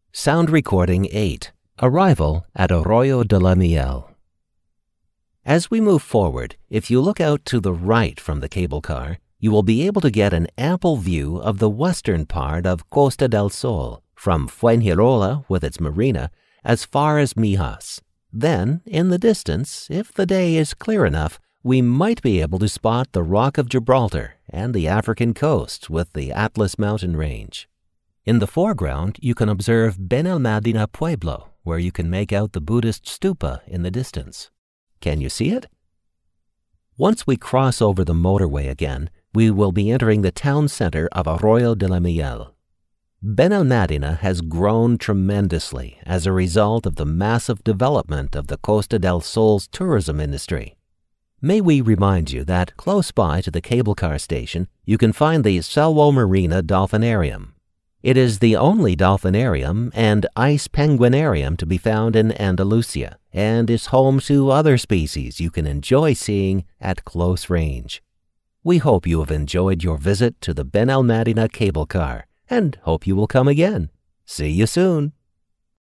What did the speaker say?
Sound Recording 8. Arrival at Arroyo de la Miel. As we move forward, if you look out to the right from the cable car, you will be able to get an ample view of the western part of Costa del Sol, from Fuengirola with its marina, as far as Mijas. Then, in the distance, if the day is clear enough, we might be able to spot the Rock of Gibraltar and the African coast with the Atlas mountain range. In the foreground, you can observe Benalmadena Pueblo, where you can make out the Buddhist stupa in the distance. Can you see it? Once we cross over the motorway again, we will be entering the town center of Arroyo de la Miel. Benalmadena has grown tremendously as a result of the massive development of the Costa del Sol's tourism industry. May we remind you that close by to the cable car station, you can find the Selwo Marina Dolphinarium. It is the only dolphinarium and ice penguinarium to be found in Andalusia, and is home to other species you can enjoy seeing at close range. We hope you have enjoyed your visit to the Benalmadena cable car, and hope you will come again. See you soon.